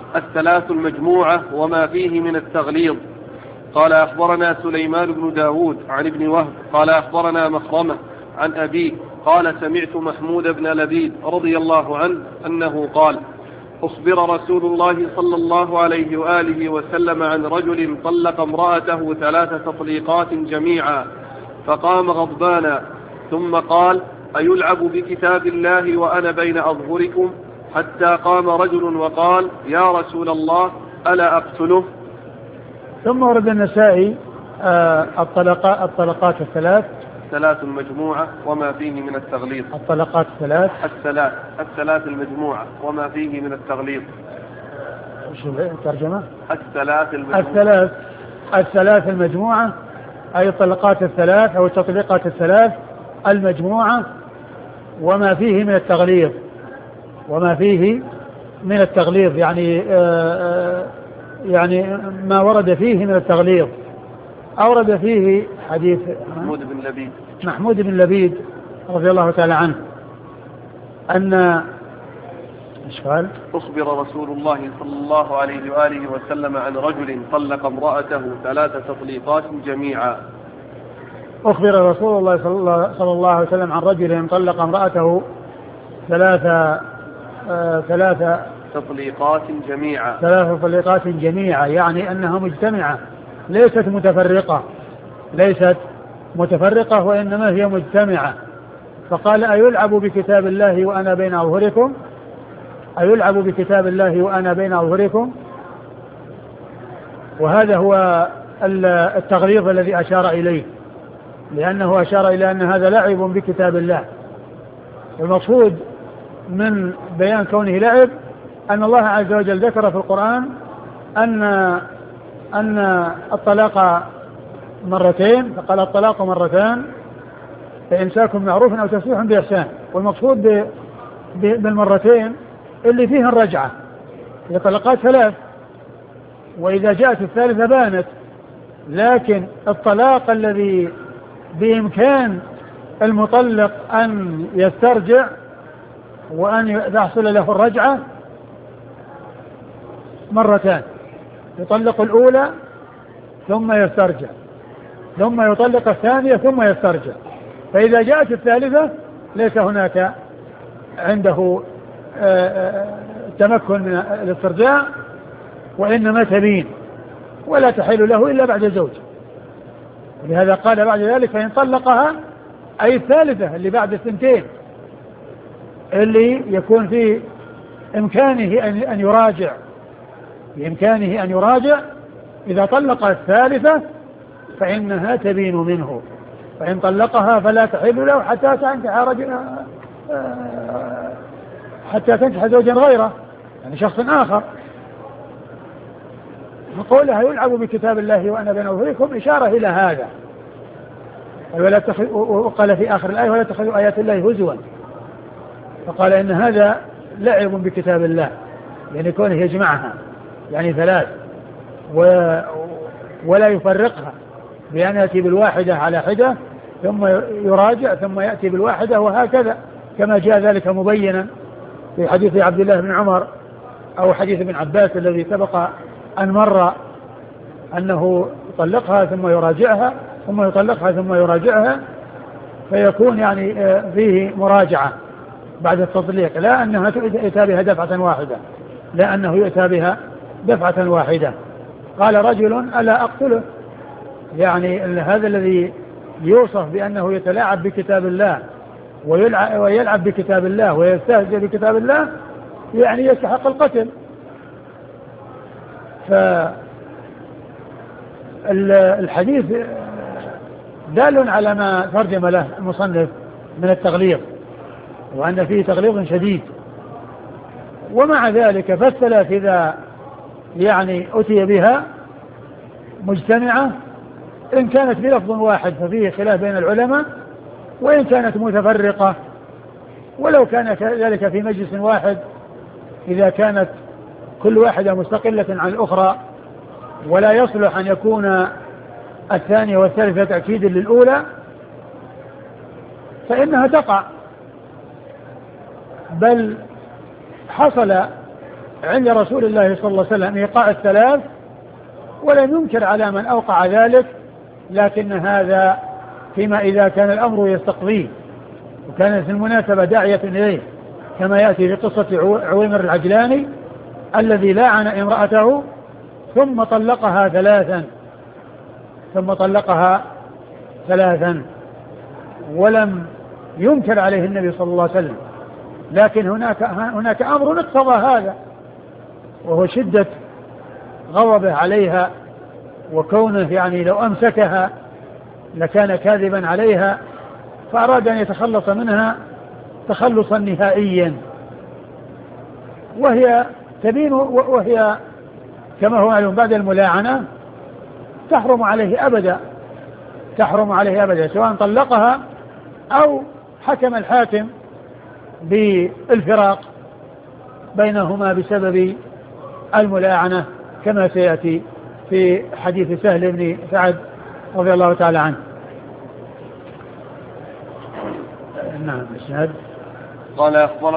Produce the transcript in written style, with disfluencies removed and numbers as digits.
الثلاث المجموعة وما فيه من التغليظ. قال أخبرنا سليمان بن داود عن ابن وهب قال أخبرنا مخرمة عن أبيه قال سمعت محمود بن لبيد رضي الله عنه أنه قال أخبر رسول الله صلى الله عليه وآله وسلم عن رجل طلق امرأته 3 تطليقات جميعا، فقام غضبانا ثم قال أيلعب بكتاب الله وأنا بين أظهركم؟ حتى قام رجل وقال يا رسول الله ألا أقتله؟ ثم ورد النسائي الطلقات الثلاث المجموعة وما فيه من التغليظ. الطلقات الثلاث المجموعة وما فيه من التغليظ. شو الترجمة؟ الثلاث المجموعة أي الطلقات الثلاث أو التطليقات الثلاث المجموعة وما فيه من التغليظ يعني ما ورد فيه من التغليظ. أورد فيه حديث محمود بن لبيد رضي الله تعالى عنه أن إيش قال؟ أخبر رسول الله صلى الله عليه وآله وسلم عن رجل طلق امرأته 3 تطليقات جميعا. أخبر رسول الله صلى الله عليه وسلم عن رجل طلق امرأته 3 تطليقات جميعا يعني أنها مجتمعة ليست متفرقة وإنما هي مجتمعة. فقال أيلعب بكتاب الله وأنا بين أظهركم؟ وهذا هو التغليظ الذي أشار إليه، لأنه أشار إلى أن هذا لعب بكتاب الله. المقصود من بيان كونه لعب أن الله عز وجل ذكر في القرآن أن الطلاق مرتين، فقال الطلاق مرتان فإمساك معروف أو تسريح بإحسان. والمقصود بالمرتين اللي فيها الرجعة، هي طلقات 3 وإذا جاءت الثالثة بانت. لكن الطلاق الذي بإمكان المطلق أن يسترجع وأن يحصل له الرجعة مرتان، يطلق الأولى ثم يسترجع ثم يطلق الثانية ثم يسترجع. فإذا جاءت الثالثة ليس هناك عنده تمكن من الاسترجاع وإنما تبين ولا تحل له إلا بعد زوج. ولهذا قال بعد ذلك فإن طلقها أي الثالثة اللي بعد 2 اللي يكون في إمكانه أن يراجع إذا طلق الثالثة فإنها تبين منه. فإن طلقها فلا تحل له حتى تنكح زوجا غيره، يعني شخص آخر. وقولها يلعب بكتاب الله وأنا بين أظهركم إشارة إلى هذا. وقال في آخر الآية ولا تتخذوا آيات الله هزوا، فقال إن هذا لعب بكتاب الله، يعني كونه يجمعها يعني 3 ولا يفرقها بأن يأتي بالواحدة على حدة ثم يراجع ثم يأتي بالواحدة وهكذا، كما جاء ذلك مبينا في حديث عبد الله بن عمر أو حديث ابن عباس الذي سبق أن مر، أنه يطلقها ثم يراجعها ثم يطلقها ثم يراجعها، فيكون يعني فيه مراجعة بعد التطليق، لا أنها يؤتى بها دفعة واحدة. قال رجل ألا أقتله؟ يعني هذا الذي يوصف بأنه يتلاعب بكتاب الله ويلعب بكتاب الله ويستهزئ بكتاب الله يعني يستحق القتل. فالحديث دال على ما ترجم له المصنف من التغليظ، وأن فيه تغليظ شديد. ومع ذلك فالثلاث إذا يعني أتي بها مجتمعة إن كانت بلفظ واحد ففيه خلاف بين العلماء، وإن كانت متفرقة ولو كان ذلك في مجلس واحد إذا كانت كل واحدة مستقلة عن الأخرى ولا يصلح أن يكون الثانية والثالثة تأكيد للأولى فإنها تقع. بل حصل عند رسول الله صلى الله عليه وسلم إيقاع الثلاث، ولم ينكر على من أوقع ذلك، لكن هذا فيما إذا كان الأمر يستقضيه وكانت المناسبة داعية إليه، كما يأتي في قصة عويمر العجلاني الذي لاعن امرأته ثم طلقها ثلاثا ولم ينكر عليه النبي صلى الله عليه وسلم. لكن هناك أمر اقتضى هذا، وهو شدة غضبه عليها، وكونه يعني لو أمسكها لكان كاذبا عليها، فأراد أن يتخلص منها تخلصا نهائيا، وهي تبين، وهي كما هو معلوم بعد الملاعنة تحرم عليه أبدا، سواء طلقها أو حكم الحاكم بالفراق بينهما بسبب الملاعنة، كما سيأتي في حديث سهل بن سعد رضي الله تعالى عنه. قال أخبرنا